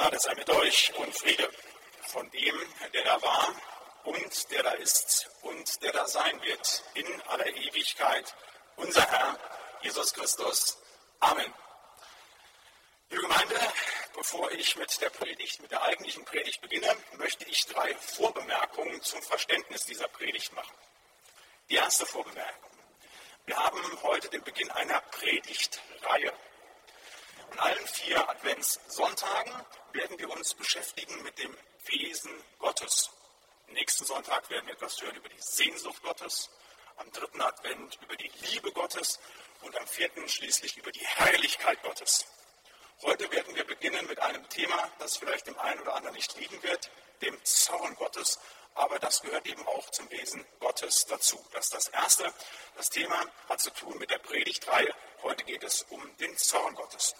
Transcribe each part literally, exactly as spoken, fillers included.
Gnade sei mit euch und Friede von dem, der da war und der da ist und der da sein wird in aller Ewigkeit, unser Herr Jesus Christus. Amen. Liebe Gemeinde, bevor ich mit der Predigt, mit der eigentlichen Predigt beginne, möchte ich drei Vorbemerkungen zum Verständnis dieser Predigt machen. Die erste Vorbemerkung. Wir haben heute den Beginn einer Predigtreihe. An allen vier Adventssonntagen werden wir uns beschäftigen mit dem Wesen Gottes. Am nächsten Sonntag werden wir etwas hören über die Sehnsucht Gottes, am dritten Advent über die Liebe Gottes und am vierten schließlich über die Herrlichkeit Gottes. Heute werden wir beginnen mit einem Thema, das vielleicht dem einen oder anderen nicht liegen wird, dem Zorn Gottes, aber das gehört eben auch zum Wesen Gottes dazu. Das ist das Erste. Das Thema hat zu tun mit der Predigtreihe. Heute geht es um den Zorn Gottes.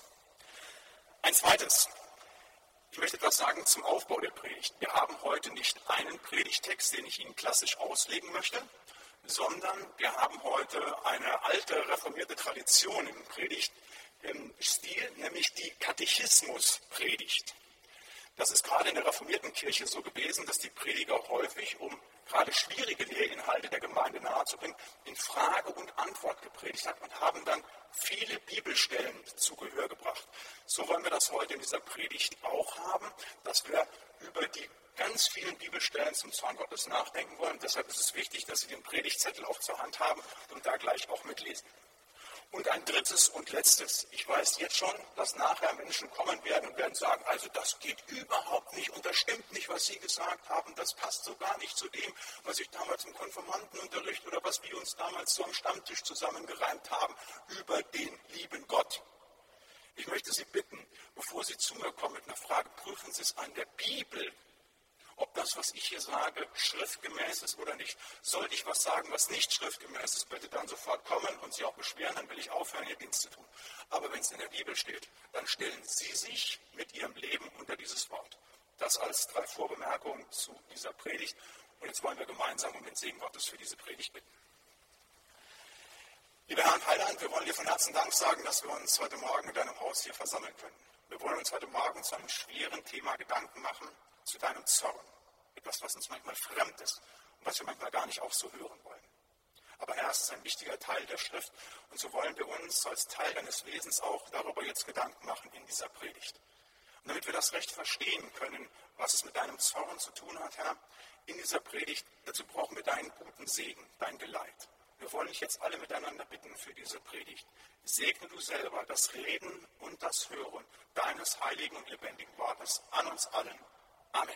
Ein zweites. Ich möchte etwas sagen zum Aufbau der Predigt. Wir haben heute nicht einen Predigtext, den ich Ihnen klassisch auslegen möchte, sondern wir haben heute eine alte reformierte Tradition im Predigtstil, nämlich die Katechismuspredigt. Das ist gerade in der reformierten Kirche so gewesen, dass die Prediger häufig, um gerade schwierige Lehrinhalte der Gemeinde nahezubringen, in Frage und Antwort gepredigt hat und haben dann viele Bibelstellen zu Gehör gebracht. So wollen wir das heute in dieser Predigt auch haben, dass wir über die ganz vielen Bibelstellen zum Zorn Gottes nachdenken wollen. Deshalb ist es wichtig, dass Sie den Predigtzettel auch zur Hand haben und da gleich auch mitlesen. Und ein drittes und letztes. Ich weiß jetzt schon, dass nachher Menschen kommen werden und werden sagen, also das geht überhaupt nicht und das stimmt nicht, was Sie gesagt haben. Das passt so gar nicht zu dem, was ich damals im Konfirmandenunterricht oder was wir uns damals so am Stammtisch zusammengereimt haben über den lieben Gott. Ich möchte Sie bitten, bevor Sie zu mir kommen mit einer Frage, prüfen Sie es an der Bibel, ob das, was ich hier sage, schriftgemäß ist oder nicht. Sollte ich was sagen, was nicht schriftgemäß ist, bitte dann sofort kommen und Sie auch beschweren, dann will ich aufhören, Ihr Dienst zu tun. Aber wenn es in der Bibel steht, dann stellen Sie sich mit Ihrem Leben unter dieses Wort. Das als drei Vorbemerkungen zu dieser Predigt. Und jetzt wollen wir gemeinsam um den Segen Gottes für diese Predigt bitten. Lieber Herr Heiland, wir wollen dir von Herzen Dank sagen, dass wir uns heute Morgen in deinem Haus hier versammeln können. Wir wollen uns heute Morgen zu einem schweren Thema Gedanken machen, zu deinem Zorn. Etwas, was uns manchmal fremd ist und was wir manchmal gar nicht auch so hören wollen. Aber Herr, es ist ein wichtiger Teil der Schrift und so wollen wir uns als Teil deines Wesens auch darüber jetzt Gedanken machen in dieser Predigt. Und damit wir das recht verstehen können, was es mit deinem Zorn zu tun hat, Herr, in dieser Predigt, dazu brauchen wir deinen guten Segen, dein Geleit. Wir wollen dich jetzt alle miteinander bitten für diese Predigt. Segne du selber das Reden und das Hören deines heiligen und lebendigen Wortes an uns allen. Amen.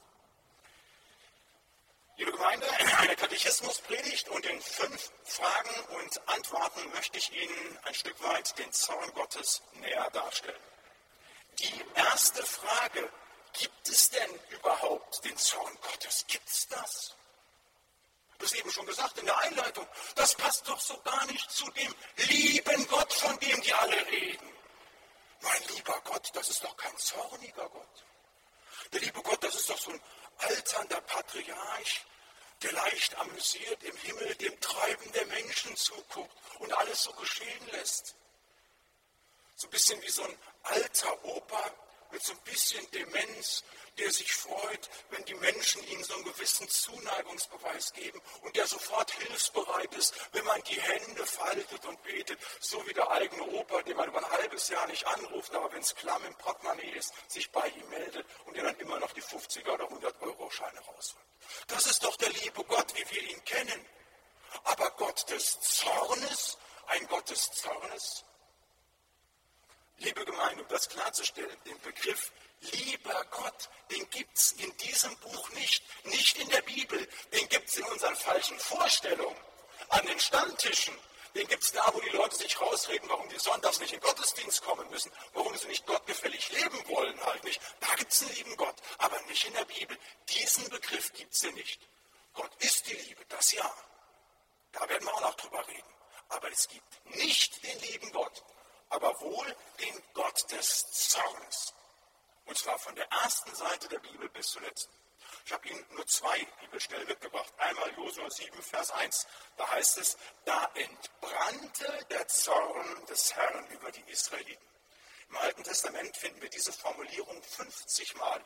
Liebe Gemeinde, eine Katechismuspredigt und in fünf Fragen und Antworten möchte ich Ihnen ein Stück weit den Zorn Gottes näher darstellen. Die erste Frage, gibt es denn überhaupt den Zorn Gottes? Gibt es das? Du hast eben schon gesagt in der Einleitung, das passt doch so gar nicht zu dem lieben Gott, von dem die alle reden. Mein lieber Gott, das ist doch kein zorniger Gott. Der liebe Gott, das ist doch so ein alternder Patriarch, der leicht amüsiert im Himmel dem Treiben der Menschen zuguckt und alles so geschehen lässt. So ein bisschen wie so ein alter Opa mit so ein bisschen Demenz, der sich freut, wenn die Menschen ihm so einen gewissen Zuneigungsbeweis geben und der sofort hilfsbereit ist, wenn man die Hände faltet und betet, so wie der eigene Opa, den man über ein halbes Jahr nicht anruft, aber wenn es klamm im Portemonnaie ist, sich bei ihm meldet und der dann immer noch die fünfziger oder hundert Euro Scheine rausholt. Das ist doch der liebe Gott, wie wir ihn kennen. Aber Gott des Zornes, ein Gott des Zornes? Liebe Gemeinde, um das klarzustellen, den Begriff lieber Gott, den gibt es in diesem Buch nicht, nicht in der Bibel, den gibt es in unseren falschen Vorstellungen, an den Stammtischen, den gibt es da, wo die Leute sich rausreden, warum die sonntags nicht in den Gottesdienst kommen müssen, warum sie nicht gottgefällig leben wollen halt nicht. Da gibt es einen lieben Gott, aber nicht in der Bibel. Diesen Begriff gibt es hier nicht. Gott ist die Liebe, das ja. Da werden wir auch noch drüber reden. Aber es gibt nicht den lieben Gott, aber wohl den Gott des Zornes. Und zwar von der ersten Seite der Bibel bis zur letzten. Ich habe Ihnen nur zwei Bibelstellen mitgebracht. Einmal Josua sieben, Vers eins. Da heißt es, da entbrannte der Zorn des Herrn über die Israeliten. Im Alten Testament finden wir diese Formulierung fünfzig Mal,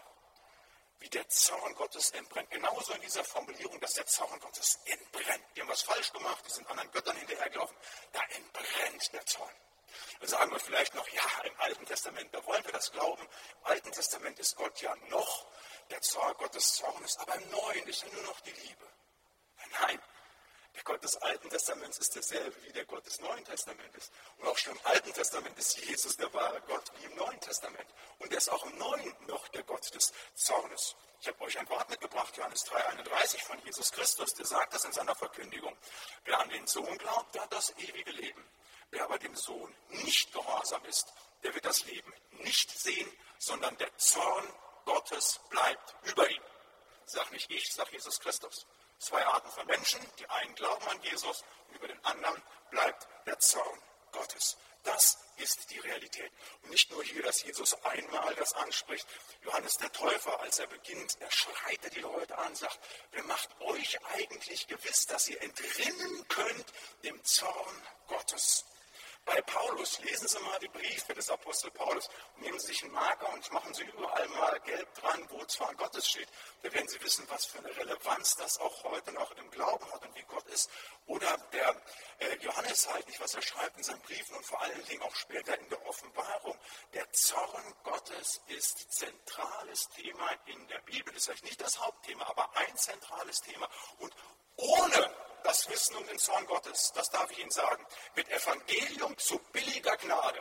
wie der Zorn Gottes entbrennt. Genauso in dieser Formulierung, dass der Zorn Gottes entbrennt. Die haben was falsch gemacht, die sind anderen Göttern hinterhergelaufen. Da entbrennt der Zorn. Dann sagen wir vielleicht noch, ja, im Alten Testament, da wollen wir das glauben. Im Alten Testament ist Gott ja noch der Zorn Gottes Zornes, aber im Neuen ist ja nur noch die Liebe. Nein, der Gott des Alten Testaments ist derselbe, wie der Gott des Neuen Testamentes. Und auch schon im Alten Testament ist Jesus der wahre Gott, wie im Neuen Testament. Und er ist auch im Neuen noch der Gott des Zornes. Ich habe euch ein Wort mitgebracht, Johannes drei einunddreißig von Jesus Christus, der sagt das in seiner Verkündigung. Wer an den Sohn glaubt, der hat das ewige Leben. Wer aber dem Sohn nicht gehorsam ist, der wird das Leben nicht sehen, sondern der Zorn Gottes bleibt über ihm. Sag nicht ich, sag Jesus Christus. Zwei Arten von Menschen, die einen glauben an Jesus, über den anderen bleibt der Zorn Gottes. Das ist die Realität. Und nicht nur hier, dass Jesus einmal das anspricht. Johannes der Täufer, als er beginnt, er schreit die Leute an, sagt, wer macht euch eigentlich gewiss, dass ihr entrinnen könnt dem Zorn Gottes? Bei Paulus, lesen Sie mal die Briefe des Apostel Paulus, nehmen Sie sich einen Marker und machen Sie überall mal gelb dran, wo Zorn Gottes steht. Da werden Sie wissen, was für eine Relevanz das auch heute noch im Glauben hat und wie Gott ist. Oder der äh, Johannes halt nicht, was er schreibt in seinen Briefen und vor allen Dingen auch später in der Offenbarung. Der Zorn Gottes ist zentrales Thema in der Bibel. Das ist vielleicht nicht das Hauptthema, aber ein zentrales Thema. Und ohne das Wissen um den Zorn Gottes, das darf ich Ihnen sagen, mit Evangelium zu billiger Gnade.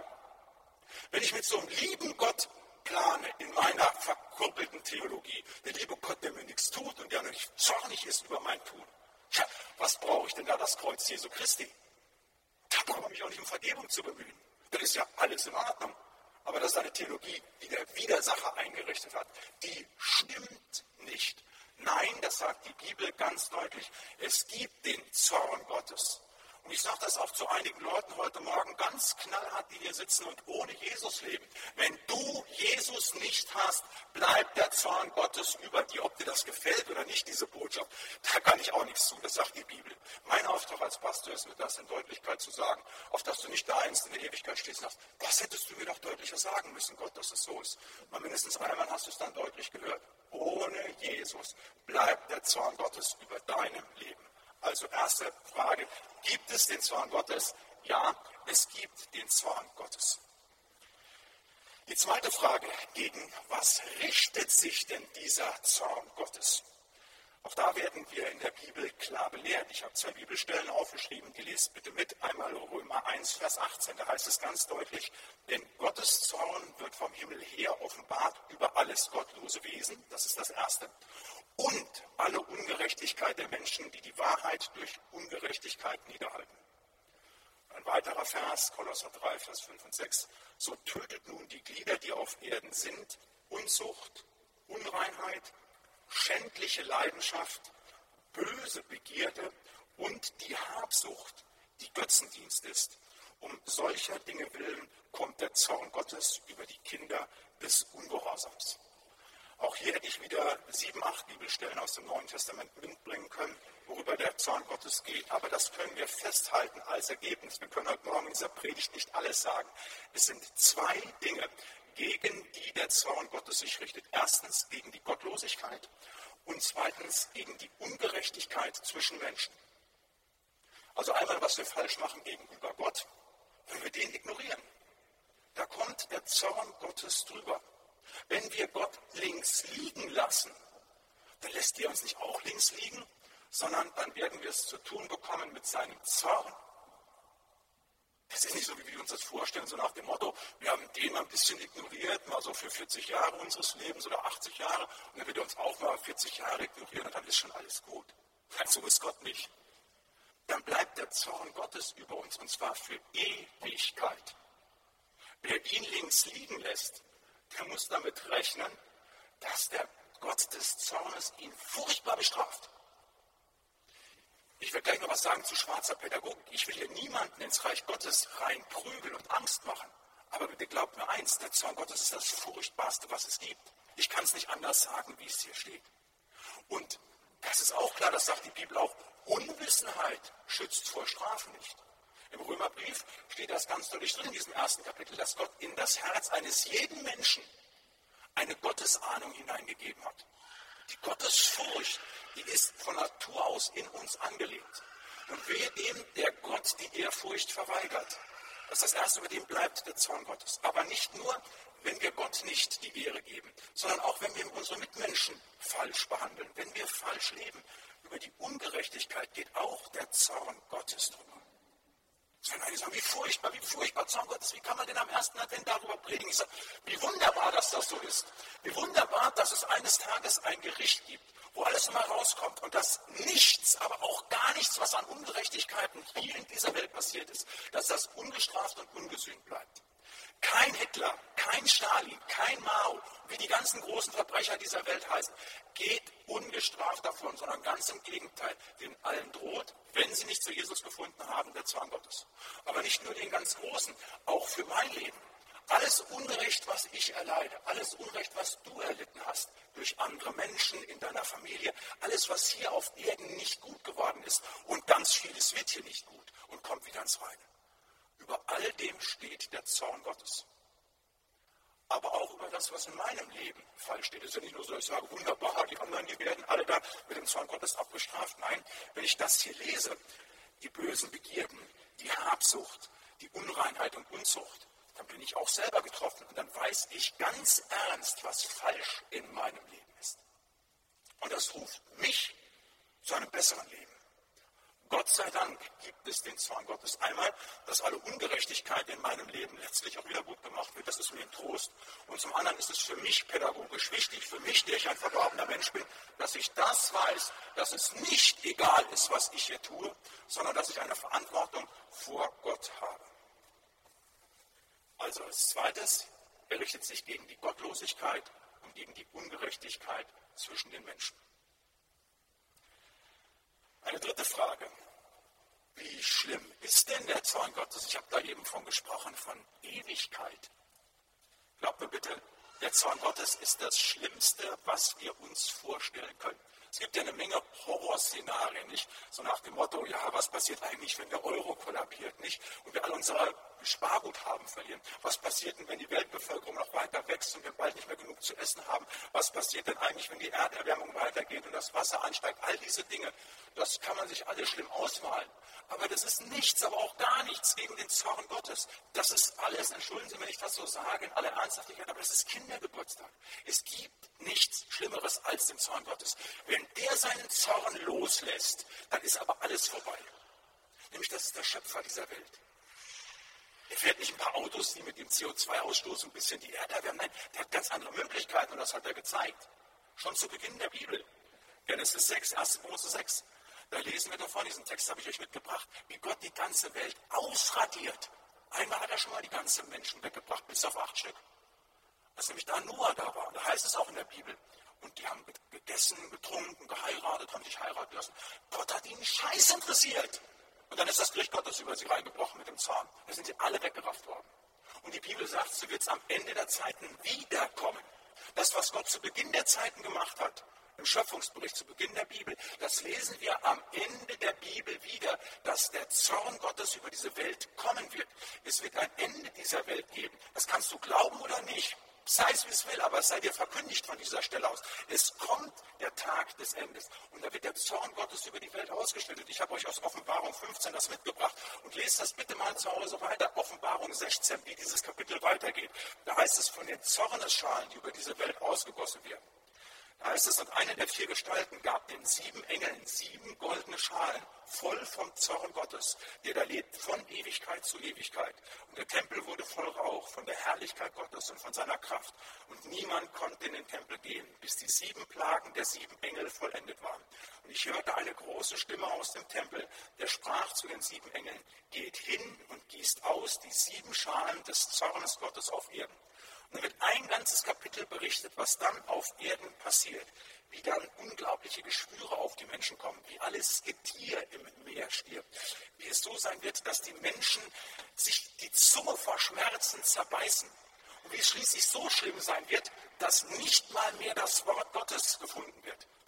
Wenn ich mit so einem lieben Gott plane in meiner verkuppelten Theologie, der liebe Gott, der mir nichts tut und der nicht zornig ist über mein Tun, ja, was brauche ich denn da, das Kreuz Jesu Christi? Da brauche ich mich auch nicht um Vergebung zu bemühen. Dann ist ja alles in Ordnung. Aber das ist eine Theologie, die der Widersacher eingerichtet hat. Die stimmt nicht. Nein, das sagt die Bibel ganz deutlich, es gibt den Zorn Gottes. Und ich sage das auch zu einigen Leuten heute Morgen ganz knallhart, die hier sitzen und ohne Jesus leben. Wenn du Jesus nicht hast, bleibt der Zorn Gottes über dir. Ob dir das gefällt oder nicht, diese Botschaft, da kann ich auch nichts zu, das sagt die Bibel. Mein Auftrag als Pastor ist, mir das in Deutlichkeit zu sagen, auf dass du nicht da einst in der Ewigkeit stehst und sagst, das hättest du mir doch deutlicher sagen müssen, Gott, dass es so ist. Mal mindestens einmal hast du es dann deutlich gehört. Ohne Jesus bleibt der Zorn Gottes über deinem Leben. Also erste Frage, gibt es den Zorn Gottes? Ja, es gibt den Zorn Gottes. Die zweite Frage, gegen was richtet sich denn dieser Zorn Gottes? Auch da werden wir in der Bibel klar belehrt. Ich habe zwei Bibelstellen aufgeschrieben, die lest bitte mit. Einmal Römer eins, Vers achtzehn, da heißt es ganz deutlich, denn Gottes Zorn wird vom Himmel her offenbart über alles gottlose Wesen, das ist das Erste, und alle Ungerechtigkeit der Menschen, die die Wahrheit durch Ungerechtigkeit niederhalten. Ein weiterer Vers, Kolosser drei, Vers fünf und sechs, so tötet nun die Glieder, die auf Erden sind, Unzucht, Unreinheit, schändliche Leidenschaft, böse Begierde und die Habsucht, die Götzendienst ist. Um solcher Dinge willen kommt der Zorn Gottes über die Kinder des Ungehorsams. Auch hier hätte ich wieder sieben, acht Bibelstellen aus dem Neuen Testament mitbringen können, worüber der Zorn Gottes geht. Aber das können wir festhalten als Ergebnis. Wir können heute Morgen in dieser Predigt nicht alles sagen. Es sind zwei Dinge, gegen die der Zorn Gottes sich richtet. Erstens gegen die Gottlosigkeit und zweitens gegen die Ungerechtigkeit zwischen Menschen. Also einmal, was wir falsch machen gegenüber Gott, wenn wir den ignorieren. Da kommt der Zorn Gottes drüber. Wenn wir Gott links liegen lassen, dann lässt er uns nicht auch links liegen, sondern dann werden wir es zu tun bekommen mit seinem Zorn. Das ist nicht so, wie wir uns das vorstellen, so nach dem Motto, wir haben den mal ein bisschen ignoriert, mal so für vierzig Jahre unseres Lebens oder achtzig Jahre, und dann wird er uns auch mal vierzig Jahre ignorieren und dann ist schon alles gut. Nein, so ist Gott nicht. Dann bleibt der Zorn Gottes über uns, und zwar für Ewigkeit. Wer ihn links liegen lässt, der muss damit rechnen, dass der Gott des Zornes ihn furchtbar bestraft. Ich werde gleich noch was sagen zu schwarzer Pädagogik. Ich will hier niemanden ins Reich Gottes reinprügeln und Angst machen. Aber bitte glaubt mir eins, der Zorn Gottes ist das Furchtbarste, was es gibt. Ich kann es nicht anders sagen, wie es hier steht. Und das ist auch klar, das sagt die Bibel auch, Unwissenheit schützt vor Strafe nicht. Im Römerbrief steht das ganz deutlich drin in diesem ersten Kapitel, dass Gott in das Herz eines jeden Menschen eine Gottesahnung hineingegeben hat. Die Gottesfurcht, die ist von Natur aus in uns angelegt. Und wehe dem, der Gott die Ehrfurcht verweigert. Das ist das Erste, über dem bleibt der Zorn Gottes. Aber nicht nur, wenn wir Gott nicht die Ehre geben, sondern auch, wenn wir unsere Mitmenschen falsch behandeln, wenn wir falsch leben. Über die Ungerechtigkeit geht auch der Zorn Gottes drüber. Es werden einige sagen, wie furchtbar, wie furchtbar, Zorn Gottes, wie kann man denn am ersten Advent darüber predigen? Ich sage, wie wunderbar, dass das so ist. Wie wunderbar, dass es eines Tages ein Gericht gibt, wo alles immer rauskommt und dass nichts, aber auch gar nichts, was an Ungerechtigkeiten hier in dieser Welt passiert ist, dass das ungestraft und ungesühnt bleibt. Kein Hitler, kein Stalin, kein Mao, wie die ganzen großen Verbrecher dieser Welt heißen, geht ungestraft davon, sondern ganz im Gegenteil, denen allen droht, wenn sie nicht zu Jesus gefunden haben, der Zorn Gottes. Aber nicht nur den ganz Großen, auch für mein Leben. Alles Unrecht, was ich erleide, alles Unrecht, was du erlitten hast, durch andere Menschen in deiner Familie, alles, was hier auf Erden nicht gut geworden ist und ganz vieles wird hier nicht gut und kommt wieder ins Reine. Über all dem steht der Zorn Gottes. Aber auch über das, was in meinem Leben falsch steht. Es ist ja nicht nur so, dass ich sage, wunderbar, die anderen, die werden alle da mit dem Zorn Gottes abgestraft. Nein, wenn ich das hier lese, die bösen Begierden, die Habsucht, die Unreinheit und Unzucht, dann bin ich auch selber getroffen und dann weiß ich ganz ernst, was falsch in meinem Leben ist. Und das ruft mich zu einem besseren Leben. Gott sei Dank gibt es den Zorn Gottes. Einmal, dass alle Ungerechtigkeit in meinem Leben letztlich auch wieder gut gemacht wird. Das ist mir ein Trost. Und zum anderen ist es für mich pädagogisch wichtig, für mich, der ich ein verdorbener Mensch bin, dass ich das weiß, dass es nicht egal ist, was ich hier tue, sondern dass ich eine Verantwortung vor Gott habe. Also als zweites, er richtet sich gegen die Gottlosigkeit und gegen die Ungerechtigkeit zwischen den Menschen. Eine dritte Frage. Wie schlimm ist denn der Zorn Gottes? Ich habe da eben von gesprochen, von Ewigkeit. Glaubt mir bitte, der Zorn Gottes ist das Schlimmste, was wir uns vorstellen können. Es gibt ja eine Menge Horrorszenarien, nicht? So nach dem Motto, ja, was passiert eigentlich, wenn der Euro kollabiert, nicht? Und wir all unser Sparguthaben verlieren. Was passiert denn, wenn die Weltbevölkerung noch weiter wächst und wir bald nicht mehr genug zu essen haben? Was passiert denn eigentlich, wenn die Erderwärmung weitergeht und das Wasser ansteigt? All diese Dinge, das kann man sich alles schlimm ausmalen. Aber das ist nichts, aber auch gar nichts gegen den Zorn Gottes. Das ist alles, entschuldigen Sie, wenn ich das so sage, in aller Ernsthaftigkeit, aber das ist Kindergeburtstag. Es gibt nichts Schlimmeres als den Zorn Gottes. Wenn der seinen Zorn loslässt, dann ist aber alles vorbei. Nämlich, das ist der Schöpfer dieser Welt. Er fährt nicht ein paar Autos, die mit dem C O zwei Ausstoß ein bisschen die Erde erwärmen. Nein, der hat ganz andere Möglichkeiten und das hat er gezeigt. Schon zu Beginn der Bibel. Genesis sechs, erster Mose sechs. Da lesen wir davon, diesen Text habe ich euch mitgebracht, wie Gott die ganze Welt ausradiert. Einmal hat er schon mal die ganzen Menschen weggebracht, bis auf acht Stück. Als nämlich da Noah da war, da heißt es auch in der Bibel, und die haben gegessen, getrunken, geheiratet, haben sich heiraten lassen. Gott hat ihnen Scheiß interessiert. Und dann ist das Gericht Gottes über sie reingebrochen mit dem Zorn. Da sind sie alle weggerafft worden. Und die Bibel sagt, so wird es am Ende der Zeiten wiederkommen. Das, was Gott zu Beginn der Zeiten gemacht hat, im Schöpfungsbericht zu Beginn der Bibel, das lesen wir am Ende der Bibel wieder, dass der Zorn Gottes über diese Welt kommen wird. Es wird ein Ende dieser Welt geben. Das kannst du glauben oder nicht. Sei es wie es will, aber es sei dir verkündigt von dieser Stelle aus. Es kommt der Tag des Endes und da wird der Zorn Gottes über die Welt ausgestellt. Und ich habe euch aus Offenbarung fünfzehn das mitgebracht und lest das bitte mal zu Hause weiter. Offenbarung sechzehn, wie dieses Kapitel weitergeht. Da heißt es von den Zornesschalen, die über diese Welt ausgegossen werden. Da heißt es, und eine der vier Gestalten gab den sieben Engeln sieben goldene Schalen, voll vom Zorn Gottes, der da lebt von Ewigkeit zu Ewigkeit. Und der Tempel wurde voll Rauch von der Herrlichkeit Gottes und von seiner Kraft. Und niemand konnte in den Tempel gehen, bis die sieben Plagen der sieben Engel vollendet waren. Und ich hörte eine große Stimme aus dem Tempel, der sprach zu den sieben Engeln, geht hin und gießt aus die sieben Schalen des Zornes Gottes auf Erden. Und dann wird ein ganzes Kapitel berichtet, was dann auf Erden passiert. Wie dann unglaubliche Geschwüre auf die Menschen kommen, wie alles Getier im Meer stirbt. Wie es so sein wird, dass die Menschen sich die Zunge vor Schmerzen zerbeißen. Und wie es schließlich so schlimm sein wird, dass nicht mal mehr das Wort Gottes gefunden wird. Das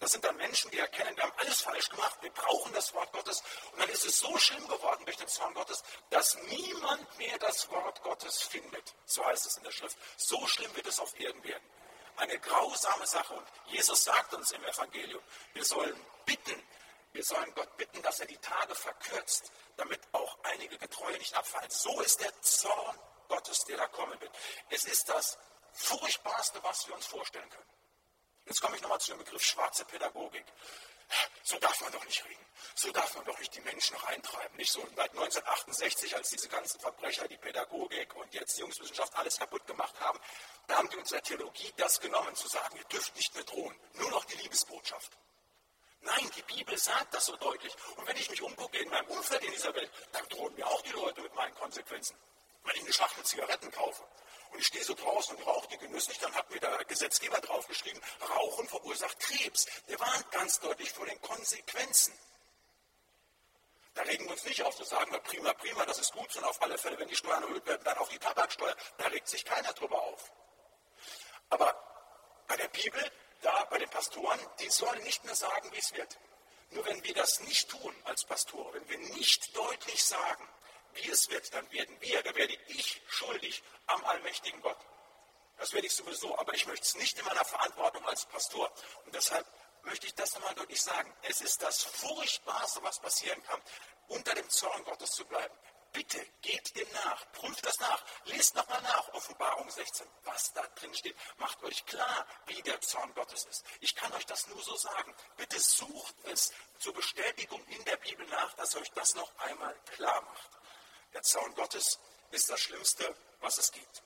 Das sind dann Menschen, die erkennen, wir haben alles falsch gemacht, wir brauchen das Wort Gottes. Und dann ist es so schlimm geworden durch den Zorn Gottes, dass niemand mehr das Wort Gottes findet. So heißt es in der Schrift. So schlimm wird es auf Erden werden. Eine grausame Sache. Und Jesus sagt uns im Evangelium, wir sollen bitten, wir sollen Gott bitten, dass er die Tage verkürzt, damit auch einige Getreue nicht abfallen. So ist der Zorn Gottes, der da kommen wird. Es ist das Furchtbarste, was wir uns vorstellen können. Jetzt komme ich nochmal zu dem Begriff schwarze Pädagogik. So darf man doch nicht reden. So darf man doch nicht die Menschen reintreiben. Nicht so seit neunzehnhundertachtundsechzig, als diese ganzen Verbrecher die Pädagogik und jetzt die Jungswissenschaft alles kaputt gemacht haben. Da haben die uns der Theologie das genommen, zu sagen, ihr dürft nicht mehr drohen. Nur noch die Liebesbotschaft. Nein, die Bibel sagt das so deutlich. Und wenn ich mich umgucke in meinem Umfeld in dieser Welt, dann drohen mir auch die Leute mit meinen Konsequenzen. Wenn ich eine Schachtel Zigaretten kaufe und ich stehe so draußen und rauche die genüsslich, dann hat mir der Gesetzgeber draufgeschrieben, Rauchen verursacht Krebs. Der warnt ganz deutlich vor den Konsequenzen. Da regen wir uns nicht auf zu sagen, na prima, prima, das ist gut, sondern auf alle Fälle, wenn die Steuern erhöht werden, dann auch die Tabaksteuer, da regt sich keiner drüber auf. Aber bei der Bibel, da bei den Pastoren, die sollen nicht mehr sagen, wie es wird. Nur wenn wir das nicht tun als Pastoren, wenn wir nicht deutlich sagen, wie es wird, dann werden wir, da werde ich schuldig am allmächtigen Gott. Das werde ich sowieso, aber ich möchte es nicht in meiner Verantwortung als Pastor. Und deshalb möchte ich das nochmal deutlich sagen. Es ist das Furchtbarste, was passieren kann, unter dem Zorn Gottes zu bleiben. Bitte geht dem nach, prüft das nach, lest nochmal nach, Offenbarung sechzehn, was da drin steht. Macht euch klar, wie der Zorn Gottes ist. Ich kann euch das nur so sagen. Bitte sucht es zur Bestätigung in der Bibel nach, dass euch das noch einmal klar macht. Der Zorn Gottes ist das Schlimmste, was es gibt.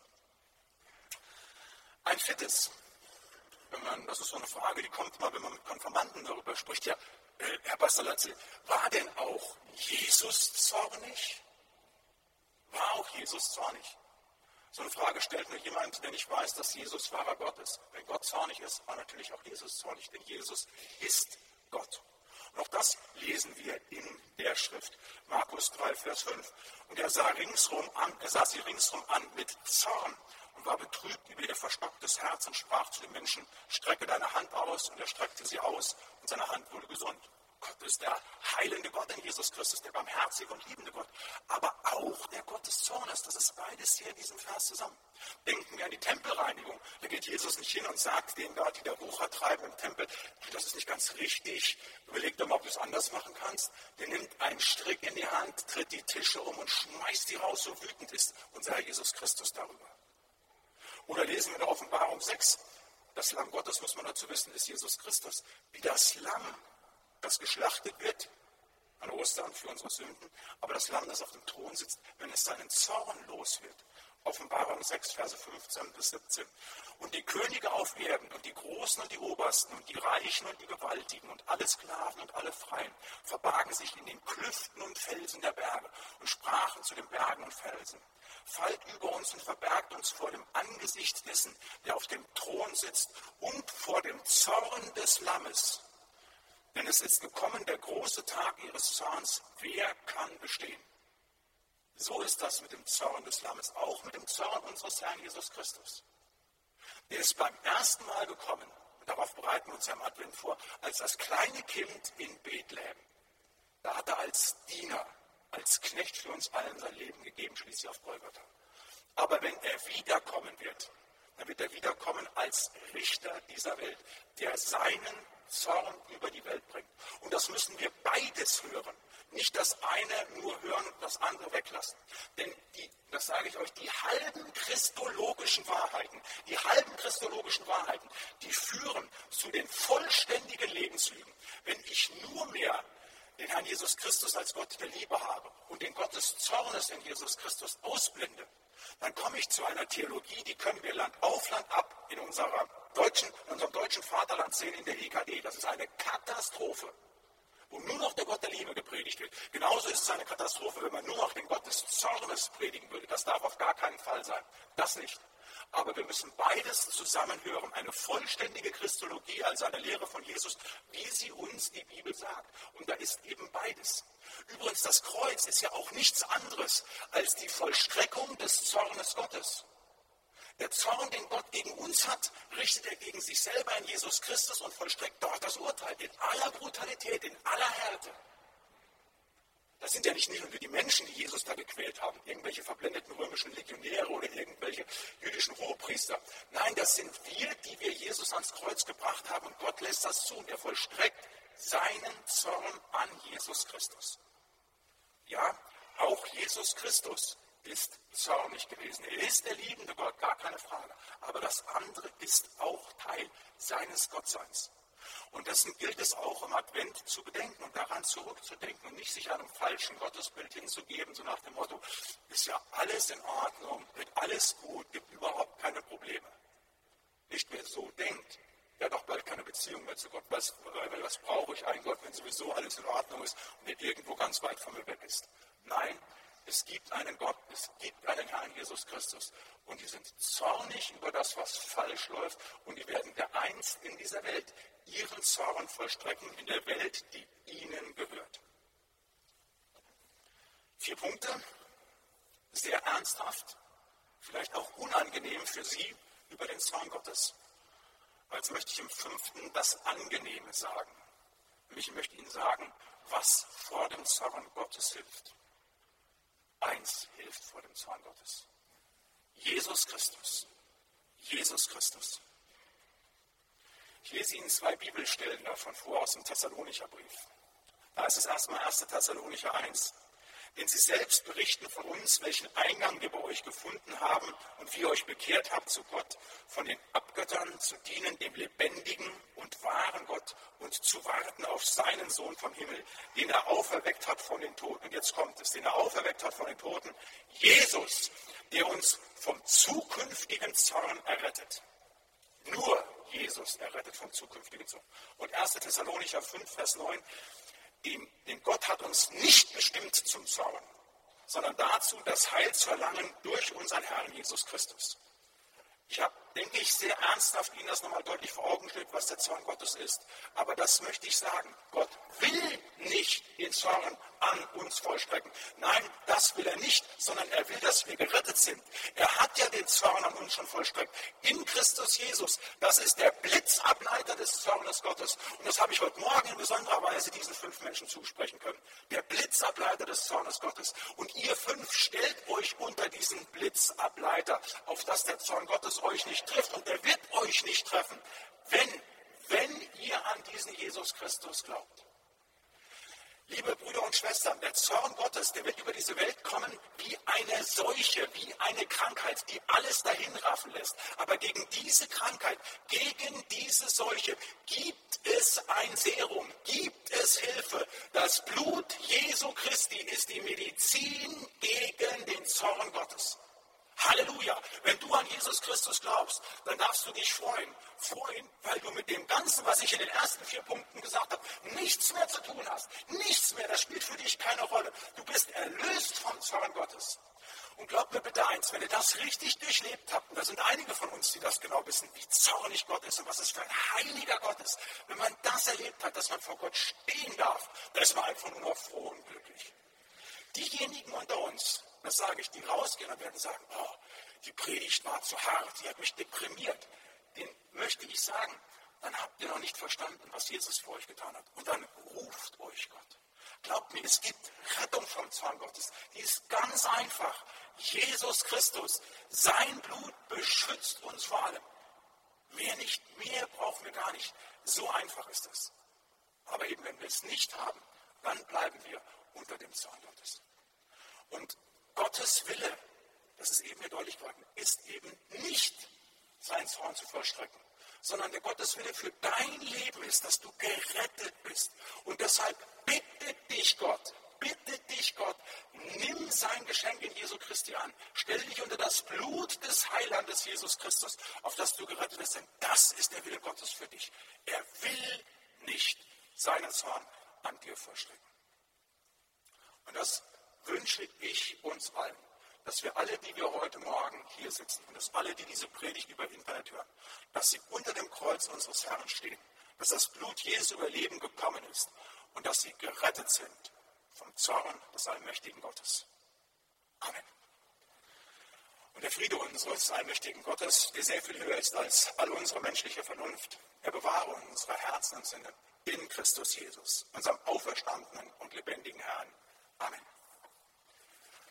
Ein viertes, wenn man, das ist so eine Frage, die kommt mal, wenn man mit Konfirmanden darüber spricht, ja, äh, Herr Pastor Latzel, war denn auch Jesus zornig? War auch Jesus zornig? So eine Frage stellt nur jemand, der nicht weiß, dass Jesus wahrer Gott ist. Wenn Gott zornig ist, war natürlich auch Jesus zornig, denn Jesus ist Gott. Und auch das lesen wir in der Schrift. Markus drei, Vers fünf. Und er sah ringsrum an, er sah sie ringsrum an mit Zorn und war betrübt über ihr verstocktes Herz und sprach zu den Menschen, strecke deine Hand aus. Und er streckte sie aus und seine Hand wurde gesund. Gott ist der heilende Gott in Jesus Christus, der barmherzige und liebende Gott, aber auch der Gott des Zornes. Das ist beides hier in diesem Vers zusammen. Denken wir an die Tempelreinigung. Da geht Jesus nicht hin und sagt denen da, die da Wucher treiben im Tempel, das ist nicht ganz richtig, überleg doch mal, ob du es anders machen kannst. Der nimmt einen Strick in die Hand, tritt die Tische um und schmeißt die raus, so wütend ist unser Herr Jesus Christus darüber. Oder lesen wir in der Offenbarung sechs, das Lamm Gottes, muss man dazu wissen, ist Jesus Christus, wie das Lamm, das geschlachtet wird, an Ostern für unsere Sünden, aber das Lamm, das auf dem Thron sitzt, wenn es seinen Zorn los wird. Offenbarung sechs, Verse fünfzehn bis siebzehn. Und die Könige auf Erden und die Großen und die Obersten und die Reichen und die Gewaltigen und alle Sklaven und alle Freien verbargen sich in den Klüften und Felsen der Berge und sprachen zu den Bergen und Felsen, fallt über uns und verbergt uns vor dem Angesicht dessen, der auf dem Thron sitzt und vor dem Zorn des Lammes. Denn es ist gekommen der große Tag ihres Zorns. Wer kann bestehen? So ist das mit dem Zorn des Lammes, auch mit dem Zorn unseres Herrn Jesus Christus. Der ist beim ersten Mal gekommen, und darauf bereiten wir uns ja im Advent vor, als das kleine Kind in Bethlehem. Da hat er als Diener, als Knecht für uns allen sein Leben gegeben, schließlich auf Golgatha. Aber wenn er wiederkommen wird, dann wird er wiederkommen als Richter dieser Welt, der seinen Zorn über die Welt bringt. Und das müssen wir beides hören. Nicht das eine nur hören und das andere weglassen. Denn, die, das sage ich euch, die halben christologischen Wahrheiten, die halben christologischen Wahrheiten, die führen zu den vollständigen Lebenslügen. Wenn ich nur mehr den Herrn Jesus Christus als Gott der Liebe habe und den Gott des Zornes in Jesus Christus ausblende, dann komme ich zu einer Theologie, die können wir Land auf, Land ab in, unserer deutschen, in unserem deutschen Vaterland sehen, in der E K D. Das ist eine Katastrophe, wo nur noch der Gott der Liebe gepredigt wird. Genauso ist es eine Katastrophe, wenn man nur noch den Gott des Zornes predigen würde. Das darf auf gar keinen Fall sein. Das nicht. Aber wir müssen beides zusammenhören. Eine vollständige Christologie, also eine Lehre von Jesus, wie sie uns die Bibel sagt. Und da ist eben beides. Übrigens, das Kreuz ist ja auch nichts anderes als die Vollstreckung des Zornes Gottes. Der Zorn, den Gott gegen uns hat, richtet er gegen sich selber in Jesus Christus und vollstreckt dort das Urteil in aller Brutalität, in aller Härte. Das sind ja nicht nur die Menschen, die Jesus da gequält haben, irgendwelche verblendeten römischen Legionäre oder irgendwelche jüdischen Hohepriester. Nein, das sind wir, die wir Jesus ans Kreuz gebracht haben und Gott lässt das zu und er vollstreckt seinen Zorn an Jesus Christus. Ja, auch Jesus Christus ist zornig gewesen. Er ist der liebende Gott, gar keine Frage. Aber das andere ist auch Teil seines Gottseins. Und dessen gilt es auch im Advent zu bedenken und daran zurückzudenken und nicht sich einem falschen Gottesbild hinzugeben, so nach dem Motto, ist ja alles in Ordnung, wird alles gut, gibt überhaupt keine Probleme. Nicht wer so denkt, der hat doch bald keine Beziehung mehr zu Gott. Was, was brauche ich einen Gott, wenn sowieso alles in Ordnung ist und nicht irgendwo ganz weit von mir weg ist? Nein, es gibt einen Gott, es gibt einen Herrn Jesus Christus und die sind zornig über das, was falsch läuft und die werden dereinst in dieser Welt ihren Zorn vollstrecken, in der Welt, die ihnen gehört. Vier Punkte, sehr ernsthaft, vielleicht auch unangenehm für Sie über den Zorn Gottes. Jetzt möchte ich im fünften das Angenehme sagen. Ich möchte Ihnen sagen, was vor dem Zorn Gottes hilft. Eins hilft vor dem Zorn Gottes. Jesus Christus. Jesus Christus. Ich lese Ihnen zwei Bibelstellen davon vor aus dem Thessalonicher Brief. Da ist es erstmal erster Thessalonicher eins. Denn Sie selbst berichten von uns, welchen Eingang wir bei euch gefunden haben und wie ihr euch bekehrt habt zu Gott, von den Abgöttern zu dienen, dem lebendigen und wahren Gott und zu warten auf seinen Sohn vom Himmel, den er auferweckt hat von den Toten. Und jetzt kommt es, den er auferweckt hat von den Toten, Jesus, der uns vom zukünftigen Zorn errettet. Nur Jesus errettet vom zukünftigen Zorn. Und erster Thessalonicher fünf, Vers neun, Denn, denn Gott hat uns nicht bestimmt zum Zorn, sondern dazu, das Heil zu erlangen durch unseren Herrn Jesus Christus. Ich habe, denke ich, sehr ernsthaft Ihnen das nochmal deutlich vor Augen gestellt, was der Zorn Gottes ist. Aber das möchte ich sagen. Gott will nicht den Zorn an uns vollstrecken. Nein, das will er nicht, sondern er will, dass wir gerettet sind. Er hat ja den Zorn an uns schon vollstreckt. In Christus Jesus. Das ist der Blitzableiter des Zornes Gottes. Und das habe ich heute Morgen in besonderer Weise diesen fünf Menschen zusprechen können. Der Blitzableiter des Zornes Gottes. Und ihr fünf stellt euch unter diesen Blitzableiter, auf dass der Zorn Gottes euch nicht trifft. Und er wird euch nicht treffen, wenn, wenn ihr an diesen Jesus Christus glaubt. Liebe Brüder und Schwestern, der Zorn Gottes, der wird über diese Welt kommen wie eine Seuche, wie eine Krankheit, die alles dahinraffen lässt. Aber gegen diese Krankheit, gegen diese Seuche gibt es ein Serum, gibt es Hilfe. Das Blut Jesu Christi ist die Medizin gegen den Zorn Gottes. Halleluja! Wenn du an Jesus Christus glaubst, dann darfst du dich freuen. Freuen, weil du mit dem Ganzen, was ich in den ersten vier Punkten gesagt habe, nichts mehr zu tun hast. Nichts mehr, das spielt für dich keine Rolle. Du bist erlöst vom Zorn Gottes. Und glaubt mir bitte eins, wenn ihr das richtig durchlebt habt, und da sind einige von uns, die das genau wissen, wie zornig Gott ist und was es für ein heiliger Gott ist. Wenn man das erlebt hat, dass man vor Gott stehen darf, dann ist man einfach nur noch froh und glücklich. Diejenigen unter uns, das sage ich, die rausgehen und werden sagen, oh, die Predigt war zu hart, die hat mich deprimiert. Den möchte ich sagen, dann habt ihr noch nicht verstanden, was Jesus für euch getan hat. Und dann ruft euch Gott. Glaubt mir, es gibt Rettung vom Zorn Gottes. Die ist ganz einfach. Jesus Christus, sein Blut beschützt uns vor allem. Mehr nicht, mehr brauchen wir gar nicht. So einfach ist es. Aber eben, wenn wir es nicht haben, dann bleiben wir unter dem Zorn Gottes. Und Gottes Wille, das ist eben hier deutlich geworden, ist eben nicht, seinen Zorn zu vollstrecken, sondern der Gotteswille für dein Leben ist, dass du gerettet bist. Und deshalb bittet dich Gott, bittet dich Gott, nimm sein Geschenk in Jesu Christi an. Stell dich unter das Blut des Heilandes Jesus Christus, auf das du gerettet bist. Denn das ist der Wille Gottes für dich. Er will nicht seinen Zorn an dir vollstrecken. Und das wünsche ich uns allen, dass wir alle, die wir heute Morgen hier sitzen, und dass alle, die diese Predigt über Internet hören, dass sie unter dem Kreuz unseres Herrn stehen, dass das Blut Jesu über Leben gekommen ist und dass sie gerettet sind vom Zorn des allmächtigen Gottes. Amen. Und der Friede Friede unseres allmächtigen Gottes, der sehr viel höher ist als all unsere menschliche Vernunft, er bewahre unsere Herzen und Sinne in Christus Jesus, unserem auferstandenen und lebendigen Herrn. Amen.